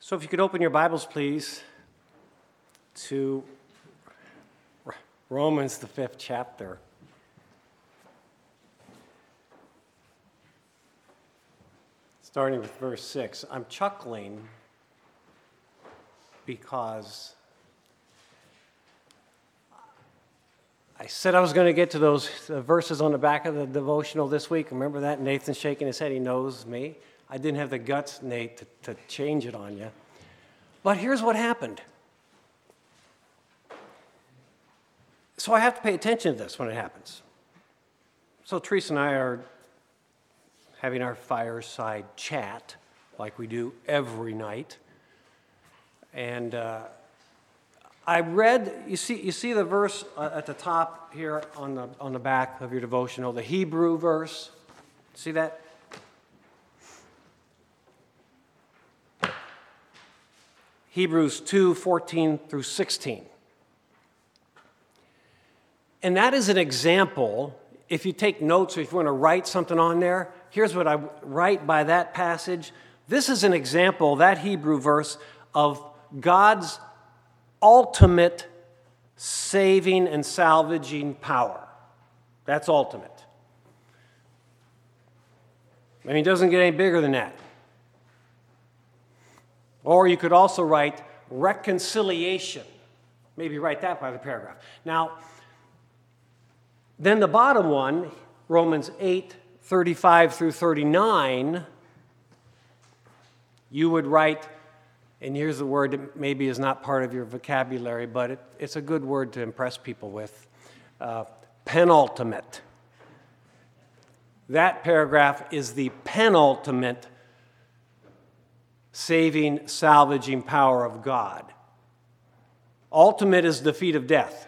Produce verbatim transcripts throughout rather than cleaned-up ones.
So if you could open your Bibles, please, to Romans, the fifth chapter. Starting with verse six. I'm chuckling because I said I was going to get to those uh, verses on the back of the devotional this week. Remember that? Nathan's shaking his head. He knows me. I didn't have the guts, Nate, to, to change it on you. But here's what happened. So I have to pay attention to this when it happens. So Teresa and I are having our fireside chat like we do every night. And uh, I read, you see, you see the verse uh, at the top here on the, on the back of your devotional, the Hebrew verse. See that? Hebrews two, fourteen through sixteen. And that is an example. If you take notes or if you want to write something on there, here's what I write by that passage. This is an example, that Hebrew verse, of God's ultimate saving and salvaging power. That's ultimate. I mean, it doesn't get any bigger than that. Or you could also write reconciliation. Maybe write that by the paragraph. Now, then the bottom one, Romans eight, thirty-five through thirty-nine, you would write, and here's the word that maybe is not part of your vocabulary, but it, it's a good word to impress people with, uh, penultimate. That paragraph is the penultimate saving, salvaging power of God. Ultimate is defeat of death.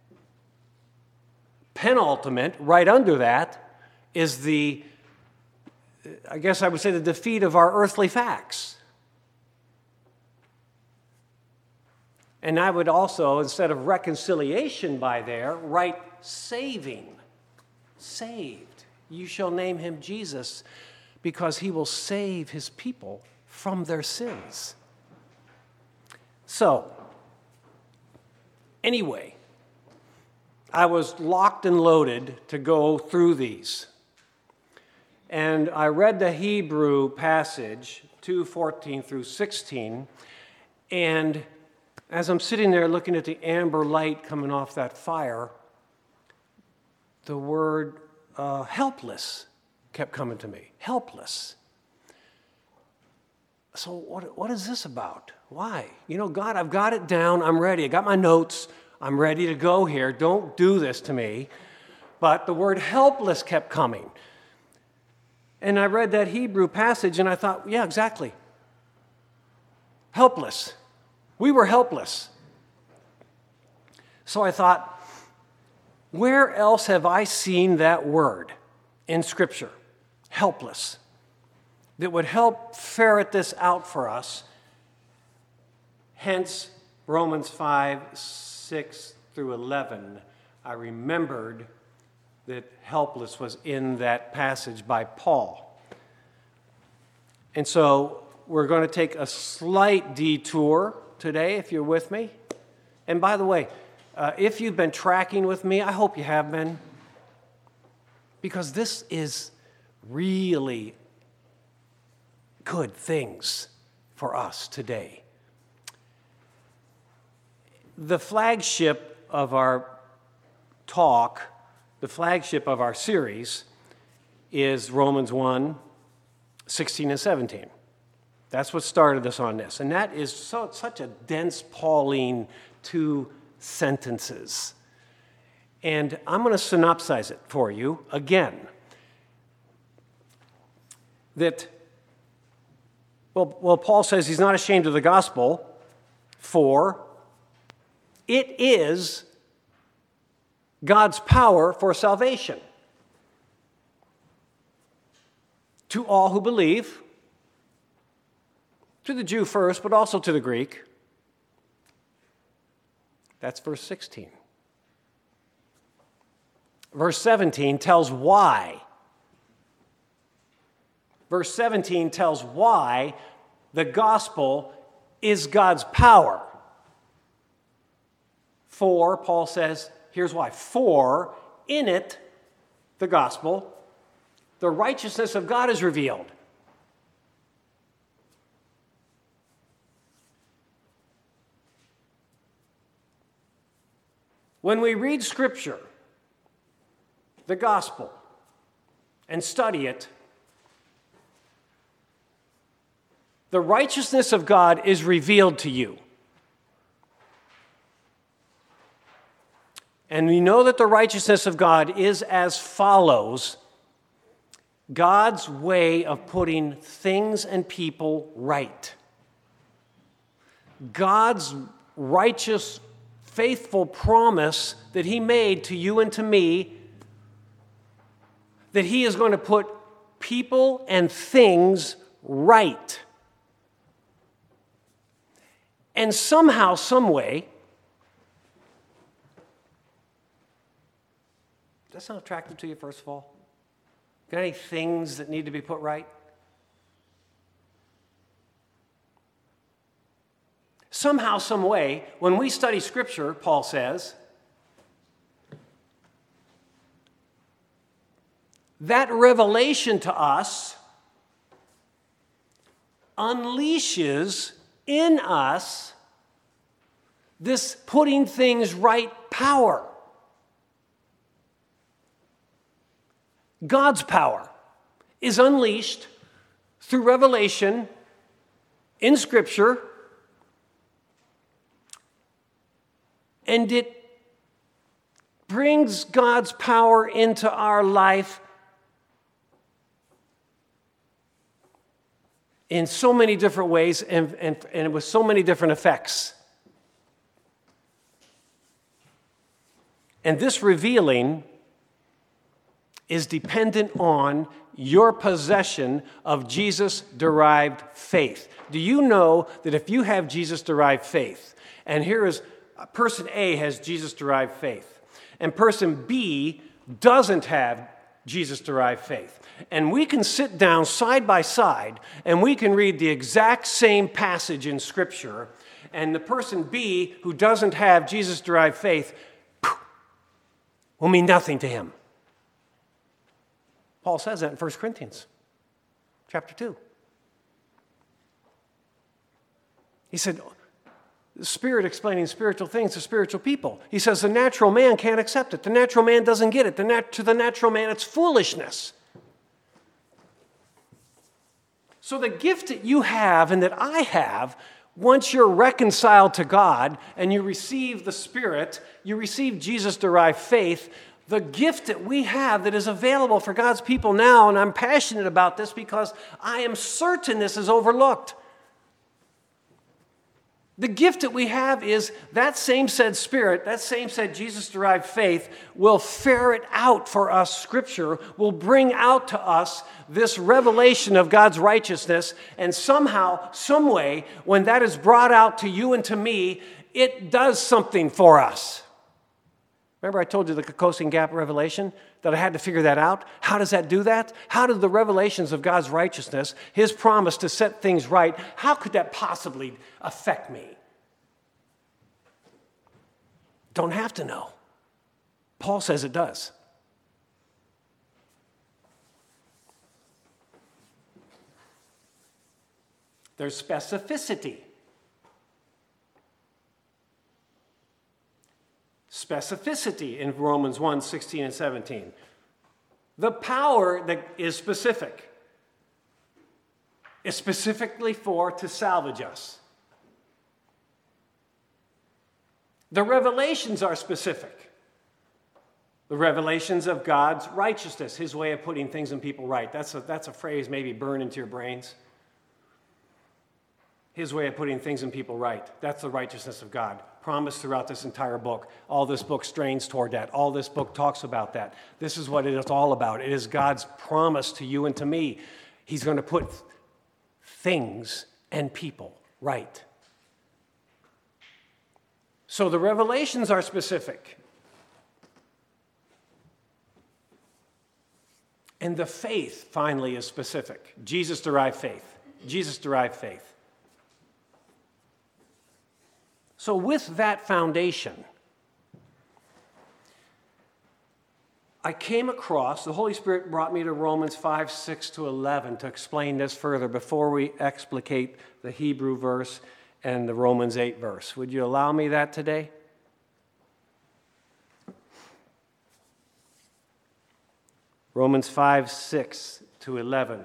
Penultimate, right under that, is the, I guess I would say, the defeat of our earthly facts. And I would also, instead of reconciliation by there, write saving. Saved. You shall name him Jesus, because he will save his people from their sins. So, anyway, I was locked and loaded to go through these. And I read the Hebrew passage, two fourteen through sixteen, and as I'm sitting there looking at the amber light coming off that fire, the word uh, helpless kept coming to me. Helpless. So what, what is this about? Why? You know, God, I've got it down. I'm ready. I got my notes. I'm ready to go here. Don't do this to me. But the word helpless kept coming. And I read that Hebrew passage and I thought, yeah, exactly. Helpless. We were helpless. So I thought, where else have I seen that word in Scripture? Helpless. That would help ferret this out for us. Hence, Romans five, six through eleven, I remembered that helpless was in that passage by Paul. And so we're going to take a slight detour today, if you're with me. And by the way, uh, if you've been tracking with me, I hope you have been, because this is really good things for us today. The flagship of our talk, the flagship of our series, is Romans one, sixteen and seventeen. That's what started us on this. And that is so, such a dense Pauline two sentences. And I'm going to synopsize it for you again. That Well, well, Paul says he's not ashamed of the gospel, for it is God's power for salvation to all who believe, to the Jew first, but also to the Greek. That's verse sixteen. Verse seventeen tells why. Verse seventeen tells why the gospel is God's power. For, Paul says, here's why. For in it, the gospel, the righteousness of God is revealed. When we read Scripture, the gospel, and study it, the righteousness of God is revealed to you. And we know that the righteousness of God is as follows: God's way of putting things and people right. God's righteous, faithful promise that He made to you and to me, that He is going to put people and things right. And somehow, some way, does that sound attractive to you, first of all? Got any things that need to be put right? Somehow, some way, when we study Scripture, Paul says, that revelation to us unleashes in us this putting things right power. God's power is unleashed through revelation in Scripture, and it brings God's power into our life in so many different ways and, and, and with so many different effects. And this revealing is dependent on your possession of Jesus-derived faith. Do you know that if you have Jesus-derived faith, and here is person A has Jesus-derived faith, and person B doesn't have Jesus-derived faith, and we can sit down side by side and we can read the exact same passage in Scripture, and the person B who doesn't have Jesus-derived faith will mean nothing to him. Paul says that in First Corinthians chapter two. He said, the Spirit explaining spiritual things to spiritual people. He says the natural man can't accept it. The natural man doesn't get it. The nat- to the natural man, it's foolishness. So the gift that you have and that I have, once you're reconciled to God and you receive the Spirit, you receive Jesus-derived faith, the gift that we have that is available for God's people now, and I'm passionate about this because I am certain this is overlooked. The gift that we have is that same said Spirit, that same said Jesus-derived faith will ferret out for us Scripture, will bring out to us this revelation of God's righteousness, and somehow, some way, when that is brought out to you and to me, it does something for us. Remember I told you the Cocosing Gap revelation, that I had to figure that out? How does that do that? How do the revelations of God's righteousness, His promise to set things right, how could that possibly affect me? Don't have to know. Paul says it does. There's specificity. Specificity in Romans one, sixteen and seventeen. The power that is specific is specifically for to salvage us. The revelations are specific. The revelations of God's righteousness, His way of putting things and people right. That's a, that's a phrase maybe burned into your brains. His way of putting things and people right. That's the righteousness of God. Promised throughout this entire book. All this book strains toward that. All this book talks about that. This is what it is all about. It is God's promise to you and to me. He's going to put things and people right. So the revelations are specific. And the faith, finally, is specific. Jesus-derived faith. Jesus-derived faith. So with that foundation, I came across, the Holy Spirit brought me to Romans five, six to eleven to explain this further before we explicate the Hebrew verse and the Romans eight verse. Would you allow me that today? Romans five, six to eleven.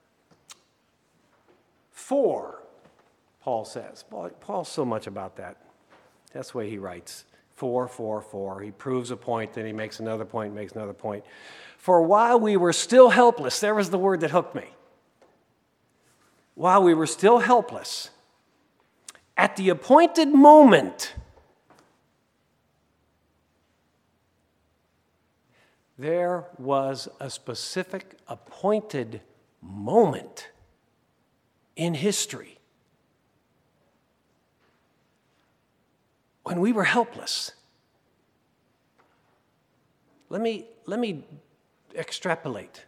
For, Paul says. Paul, Paul's so much about that. That's the way he writes. For, for, for. He proves a point, then he makes another point, makes another point. For while we were still helpless, there was the word that hooked me. While we were still helpless, at the appointed moment, there was a specific appointed moment in history when we were helpless. Let me, let me extrapolate.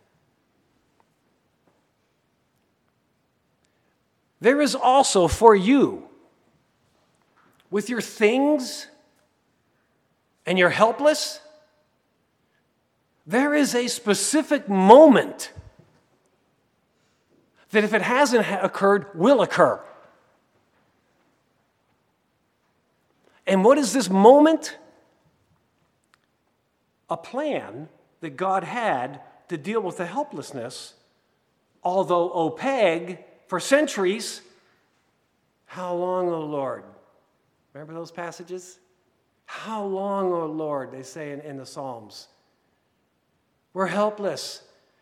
There is also for you, with your things and you're helpless, there is a specific moment that if it hasn't occurred, will occur. And what is this moment? A plan that God had to deal with the helplessness, although opaque for centuries. How long, O Lord? Remember those passages? How long, O Lord, they say in, in the Psalms. We're helpless.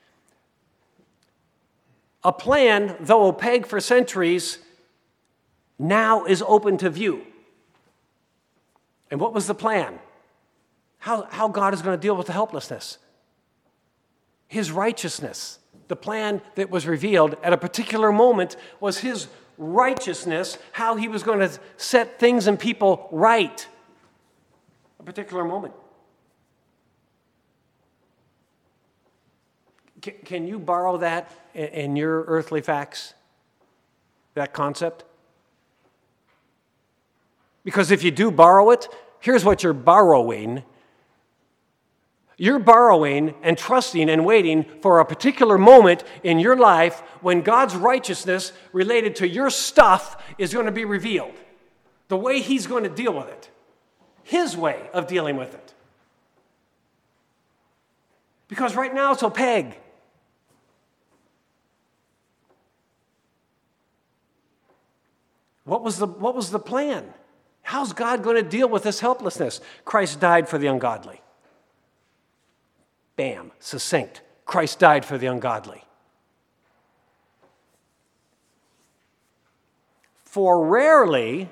A plan, though opaque for centuries, now is open to view. And what was the plan? How, how God is going to deal with the helplessness. His righteousness. The plan that was revealed at a particular moment was His righteousness, how He was going to set things and people right. A particular moment. Can, can you borrow that in, in your earthly facts? That concept? Because if you do borrow it, here's what you're borrowing. You're borrowing and trusting and waiting for a particular moment in your life when God's righteousness related to your stuff is going to be revealed. The way He's going to deal with it. His way of dealing with it. Because right now it's opaque. What was the, what was the plan? How's God going to deal with this helplessness? Christ died for the ungodly. Bam, succinct. Christ died for the ungodly. For rarely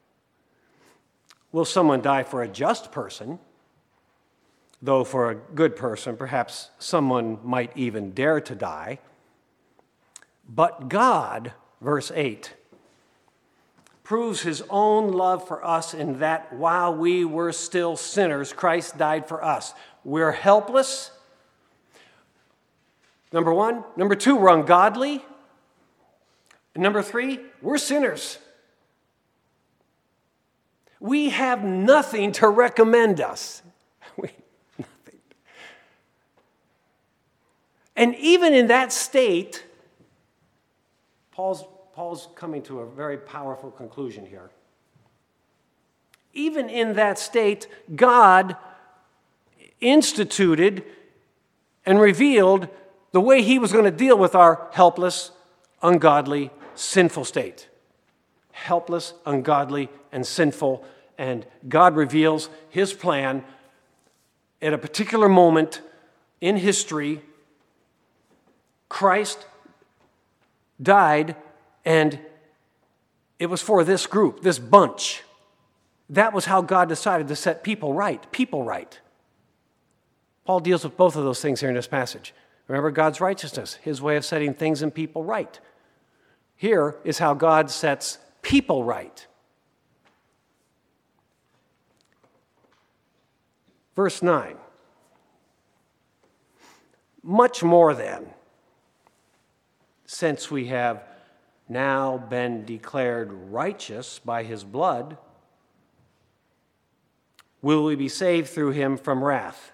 will someone die for a just person, though for a good person, perhaps someone might even dare to die. But God, verse eight, proves His own love for us in that while we were still sinners, Christ died for us. We're helpless. Number one. Number two, we're ungodly. And number three, we're sinners. We have nothing to recommend us. We, nothing. And even in that state, Paul's Paul's coming to a very powerful conclusion here. Even in that state, God instituted and revealed the way He was going to deal with our helpless, ungodly, sinful state. Helpless, ungodly, and sinful. And God reveals His plan at a particular moment in history. Christ died, and it was for this group, this bunch. That was how God decided to set people right, people right. Paul deals with both of those things here in this passage. Remember God's righteousness, His way of setting things and people right. Here is how God sets people right. Verse nine. Much more then, since we have now been declared righteous by His blood, will we be saved through him from wrath.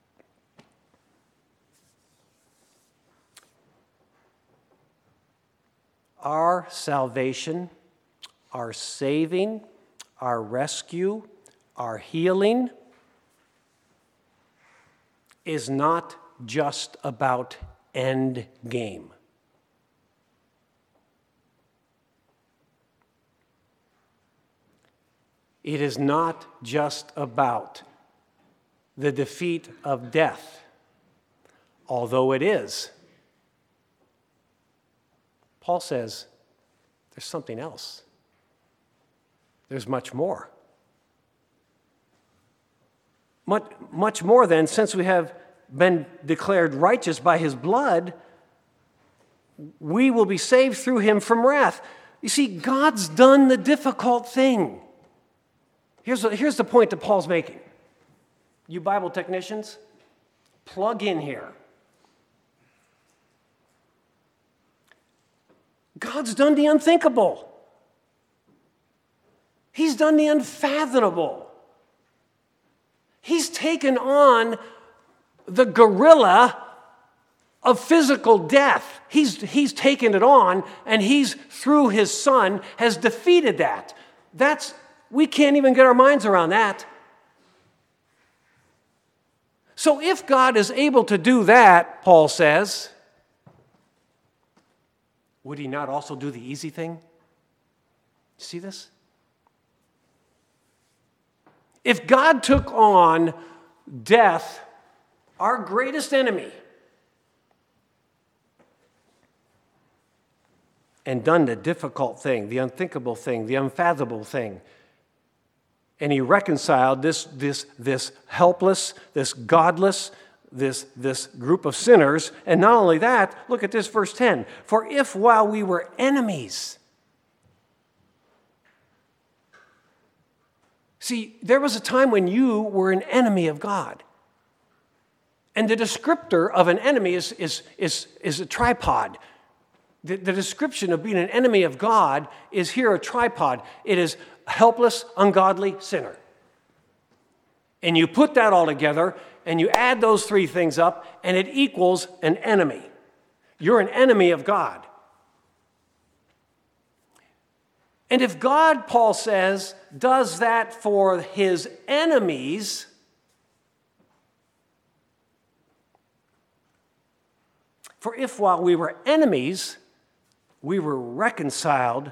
Our salvation, our saving, our rescue, our healing is not just about end game. It is not just about the defeat of death, although it is. Paul says there's something else. There's much more. Much, much more than, since we have been declared righteous by his blood, we will be saved through him from wrath. You see, God's done the difficult thing. Here's, here's the point that Paul's making. You Bible technicians, plug in here. God's done the unthinkable. He's done the unfathomable. He's taken on the gorilla of physical death. He's, he's taken it on, and he's, through his Son, has defeated that. That's, we can't even get our minds around that. So if God is able to do that, Paul says, would he not also do the easy thing? See this? If God took on death, our greatest enemy, and done the difficult thing, the unthinkable thing, the unfathomable thing, and he reconciled this, this, this helpless, this godless, this, this group of sinners, and not only that, look at this, verse ten. For if while we were enemies. See, there was a time when you were an enemy of God. And the descriptor of an enemy is, is, is, is a tripod. The, the description of being an enemy of God is here a tripod. It is a helpless, ungodly sinner. And you put that all together, and you add those three things up, and it equals an enemy. You're an enemy of God. And if God, Paul says, does that for his enemies, for if while we were enemies, we were reconciled,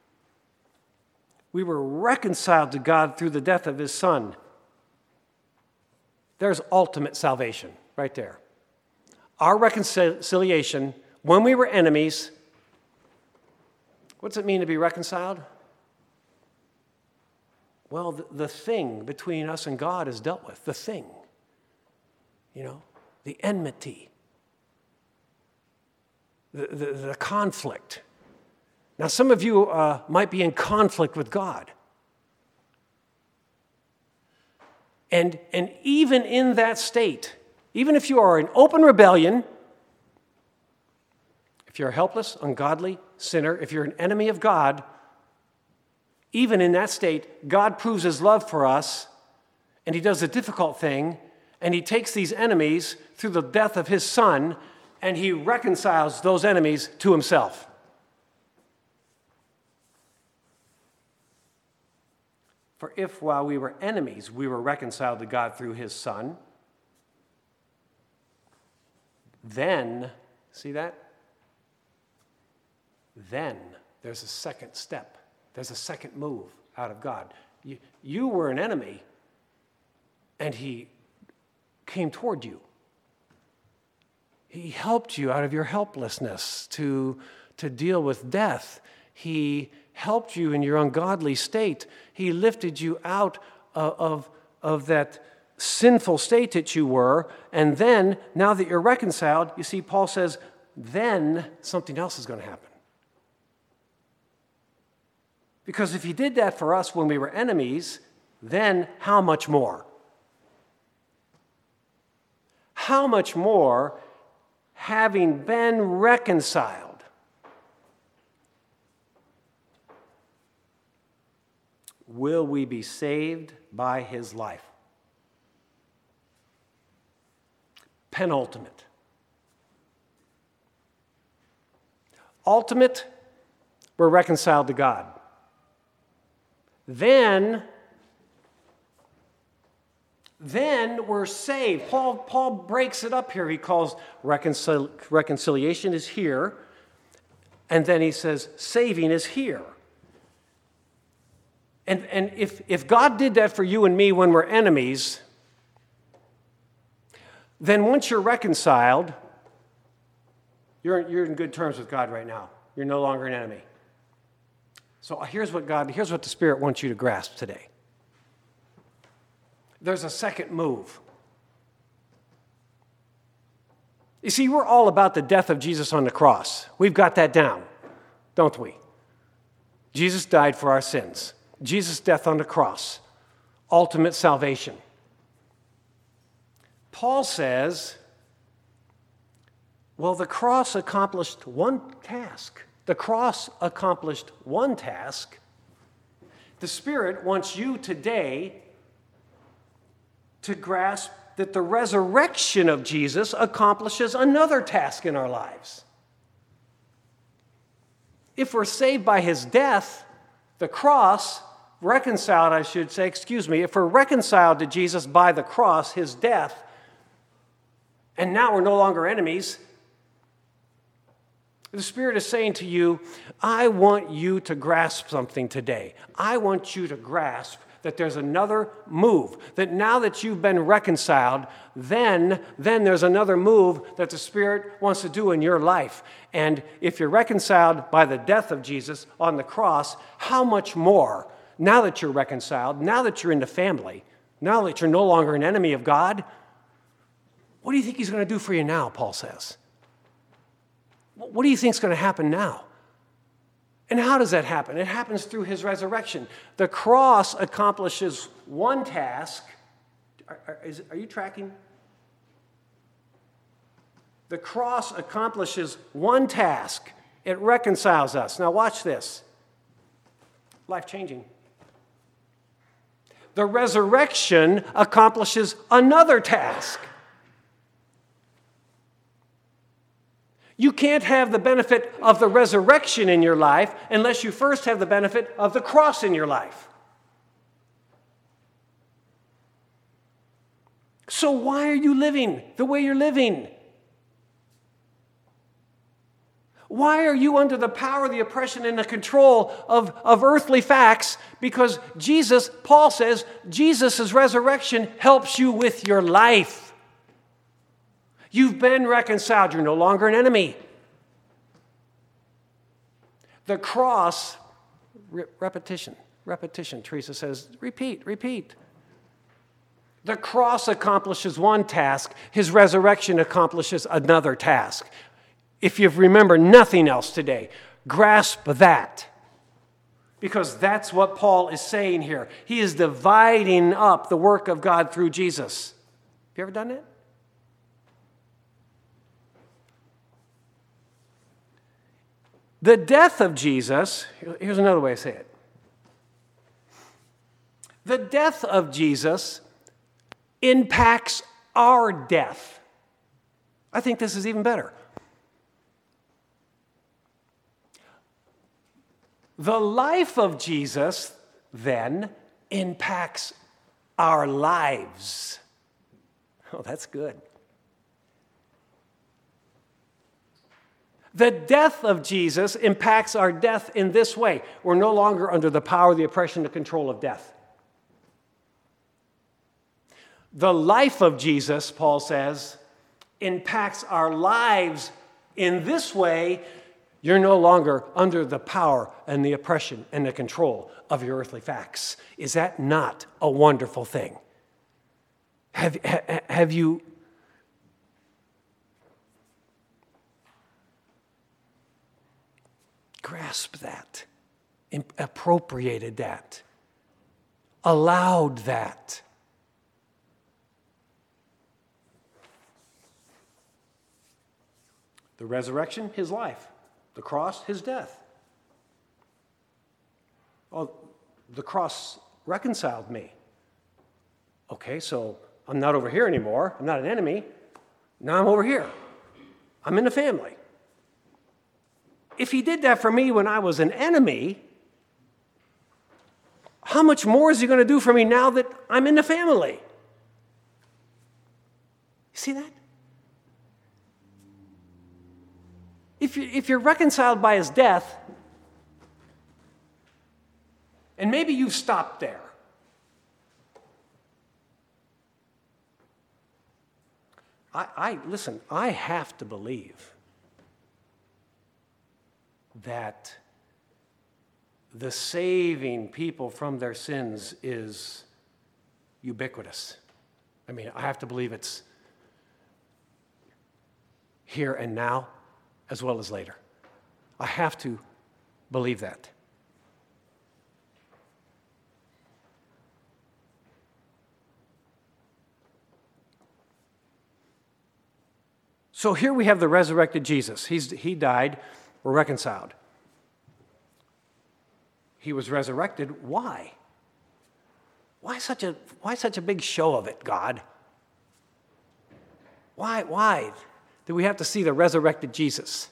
we were reconciled to God through the death of his Son. There's ultimate salvation right there. Our reconciliation, when we were enemies, what's it mean to be reconciled? Well, the, the thing between us and God is dealt with. The thing. You know, the enmity. The, the, the conflict. Now, some of you uh, might be in conflict with God. And, and even in that state, even if you are in open rebellion, if you're a helpless, ungodly sinner, if you're an enemy of God, even in that state, God proves his love for us, and he does a difficult thing, and he takes these enemies through the death of his Son, and he reconciles those enemies to himself. For if while we were enemies, we were reconciled to God through his Son, then, see that? Then there's a second step. There's a second move out of God. You, you were an enemy, and he came toward you. He helped you out of your helplessness to, to deal with death. He helped you in your ungodly state. He lifted you out of, of, of that sinful state that you were. And then, now that you're reconciled, you see, Paul says, then something else is going to happen. Because if he did that for us when we were enemies, then how much more? How much more, having been reconciled, will we be saved by his life? penultimate. Ultimate, we're reconciled to God. Then, then we're saved. Paul, Paul breaks it up here. He calls reconcil- reconciliation is here, and then he says saving is here. And, and if, if God did that for you and me when we're enemies, then once you're reconciled, you're, you're in good terms with God right now. You're no longer an enemy. So here's what God, here's what the Spirit wants you to grasp today. There's a second move. You see, we're all about the death of Jesus on the cross. We've got that down, don't we? Jesus died for our sins. Jesus' death on the cross, ultimate salvation. Paul says, well, the cross accomplished one task. The cross accomplished one task. The Spirit wants you today to grasp that the resurrection of Jesus accomplishes another task in our lives. If we're saved by his death, the cross, reconciled, I should say, excuse me, if we're reconciled to Jesus by the cross, his death, and now we're no longer enemies, the Spirit is saying to you, I want you to grasp something today. I want you to grasp that there's another move, that now that you've been reconciled, then, then there's another move that the Spirit wants to do in your life. And if you're reconciled by the death of Jesus on the cross, how much more, now that you're reconciled, now that you're in the family, now that you're no longer an enemy of God, what do you think he's going to do for you now, Paul says? What do you think is going to happen now? And how does that happen? It happens through his resurrection. The cross accomplishes one task. Are, are, is, are you tracking? The cross accomplishes one task. It reconciles us. Now watch this. Life-changing. The resurrection accomplishes another task. You can't have the benefit of the resurrection in your life unless you first have the benefit of the cross in your life. So why are you living the way you're living? Why are you under the power, the oppression, and the control of, of earthly facts? Because Jesus, Paul says, Jesus' resurrection helps you with your life. You've been reconciled. You're no longer an enemy. The cross, re- repetition, repetition. Teresa says, repeat, repeat. The cross accomplishes one task. His resurrection accomplishes another task. If you remember nothing else today, grasp that. Because that's what Paul is saying here. He is dividing up the work of God through Jesus. Have you ever done that? The death of Jesus, here's another way to say it. The death of Jesus impacts our death. I think this is even better. The life of Jesus, then, impacts our lives. Oh, that's good. The death of Jesus impacts our death in this way. We're no longer under the power, the oppression, the control of death. The life of Jesus, Paul says, impacts our lives in this way. You're no longer under the power and the oppression and the control of your earthly facts. Is that not a wonderful thing? Have, ha, have you... grasped that, appropriated that, allowed that? The resurrection, his life. The cross, his death. Oh, the cross reconciled me. Okay, so I'm not over here anymore. I'm not an enemy. Now I'm over here. I'm in the family. If he did that for me when I was an enemy, how much more is he going to do for me now that I'm in the family? You see that? If, you, if you're reconciled by his death, and maybe you've stopped there, I, I listen, I have to believe that the saving people from their sins is ubiquitous. I mean, I have to believe it's here and now as well as later. I have to believe that. So here we have the resurrected Jesus. He's, he died, we're reconciled. He was resurrected. Why? Why such a, why such a big show of it, God? Why, why do we have to see the resurrected Jesus?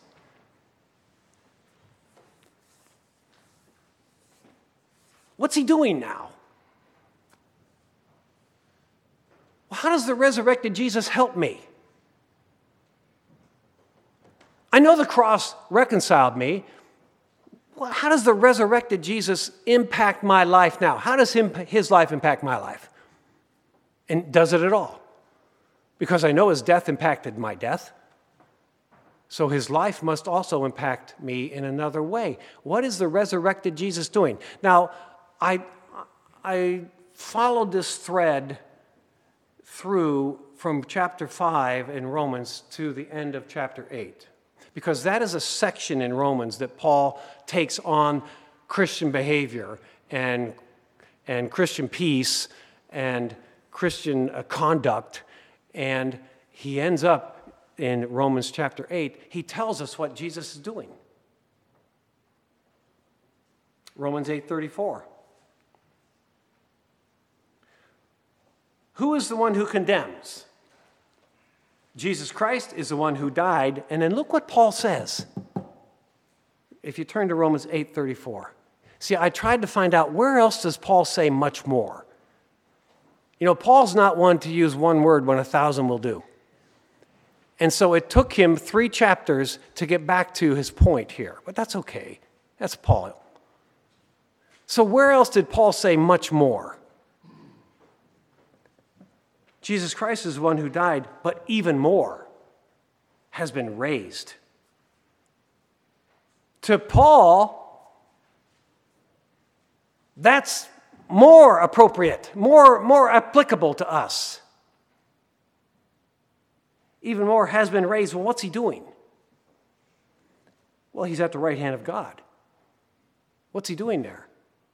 What's he doing now? Well, how does the resurrected Jesus help me? I know the cross reconciled me. Well, how does the resurrected Jesus impact my life now? How does him, his life impact my life? And does it at all? Because I know his death impacted my death. So his life must also impact me in another way. What is the resurrected Jesus doing? Now, I, I followed this thread through from chapter five in Romans to the end of chapter eight. Because that is a section in Romans that Paul takes on Christian behavior and, and Christian peace and Christian uh, conduct. And he ends up in Romans chapter eight. He tells us what Jesus is doing. Romans eight thirty-four. Who is the one who condemns? Jesus Christ is the one who died. And then look what Paul says. If you turn to Romans eight thirty-four. See, I tried to find out where else does Paul say much more. You know, Paul's not one to use one word when a thousand will do. And so it took him three chapters to get back to his point here. But that's okay. That's Paul. So where else did Paul say much more? Jesus Christ is the one who died, but even more has been raised. To Paul, that's more appropriate, more, more applicable to us. Even more has been raised. Well, what's he doing? Well, he's at the right hand of God. What's he doing there?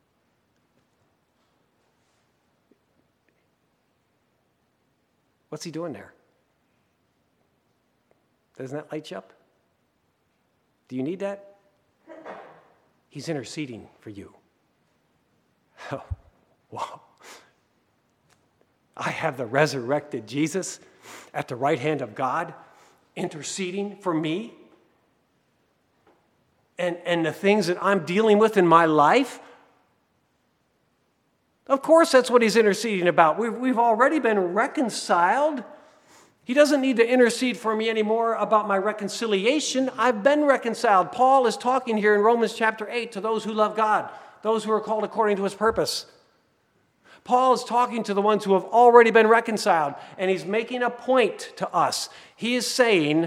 What's he doing there? Doesn't that light you up? Do you need that? He's interceding for you. Oh, wow. I have the resurrected Jesus at the right hand of God interceding for me. And, and the things that I'm dealing with in my life. Of course, that's what he's interceding about. We've, we've already been reconciled. He doesn't need to intercede for me anymore about my reconciliation. I've been reconciled. Paul is talking here in Romans chapter eight to those who love God, those who are called according to his purpose. Paul is talking to the ones who have already been reconciled, and he's making a point to us. He is saying,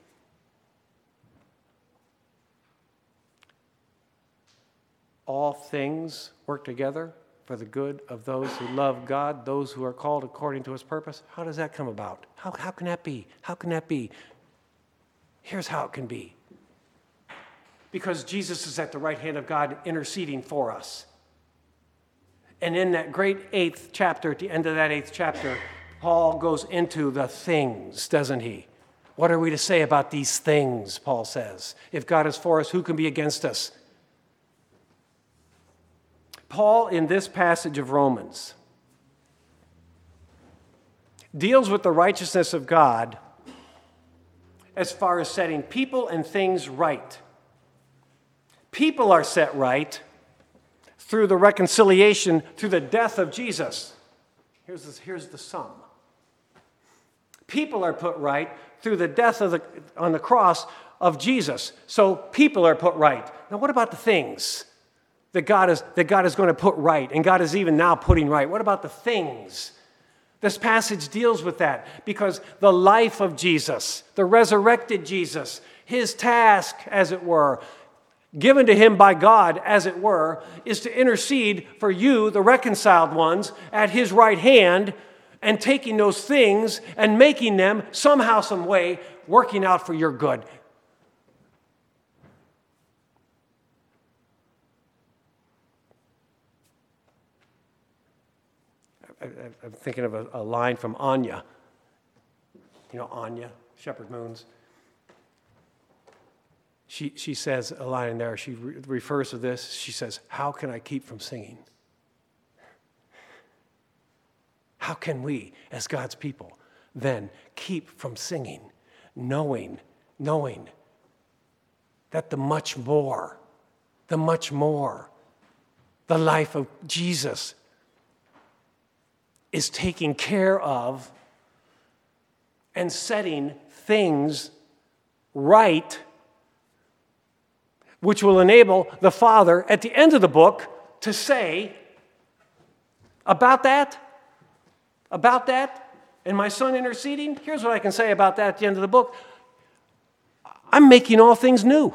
all things work together for the good of those who love God, those who are called according to his purpose. How does that come about? How, how can that be? How can that be? Here's how it can be. Because Jesus is at the right hand of God interceding for us. And in that great eighth chapter, at the end of that eighth chapter, Paul goes into the things, doesn't he? What are we to say about these things, Paul says? If God is for us, who can be against us? Paul, in this passage of Romans, deals with the righteousness of God as far as setting people and things right. People are set right through the reconciliation, through the death of Jesus. Here's the, here's the sum. People are put right through the death of the, on the cross of Jesus. So people are put right. Now what about the things that God is, that God is going to put right, and God is even now putting right? What about the things? This passage deals with that because the life of Jesus, the resurrected Jesus, his task, as it were, given to him by God, as it were, is to intercede for you, the reconciled ones, at his right hand, and taking those things and making them somehow, some way, working out for your good. I'm thinking of a, a line from Anya. You know Anya, Shepherd Moons. She, she says a line in there, she re- refers to this, she says, how can I keep from singing? How can we, as God's people, then keep from singing, knowing, knowing that the much more, the much more, the life of Jesus is taking care of and setting things right, which will enable the Father at the end of the book to say about that, about that, and my Son interceding, here's what I can say about that at the end of the book. I'm making all things new.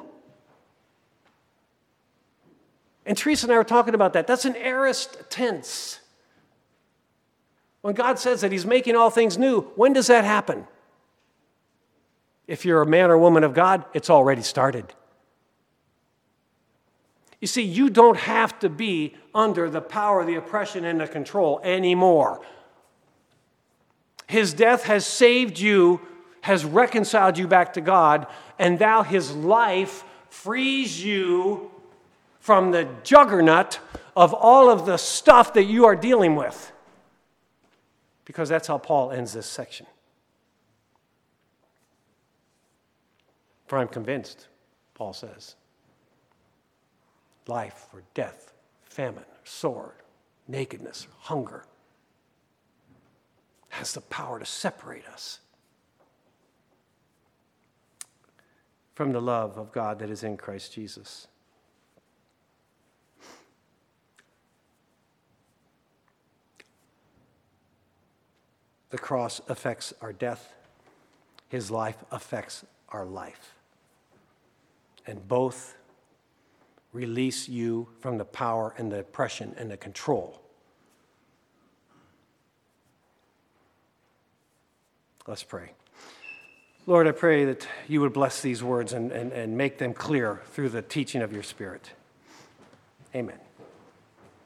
And Teresa and I were talking about that. That's an aorist tense. When God says that he's making all things new, when does that happen? If you're a man or woman of God, it's already started. You see, you don't have to be under the power, the oppression, and the control anymore. His death has saved you, has reconciled you back to God, and now his life frees you from the juggernaut of all of the stuff that you are dealing with. Because that's how Paul ends this section. For I'm convinced, Paul says, life or death, famine, sword, nakedness, hunger, has the power to separate us from the love of God that is in Christ Jesus. The cross affects our death. His life affects our life. And both release you from the power and the oppression and the control. Let's pray. Lord, I pray that you would bless these words and, and, and make them clear through the teaching of your Spirit. Amen.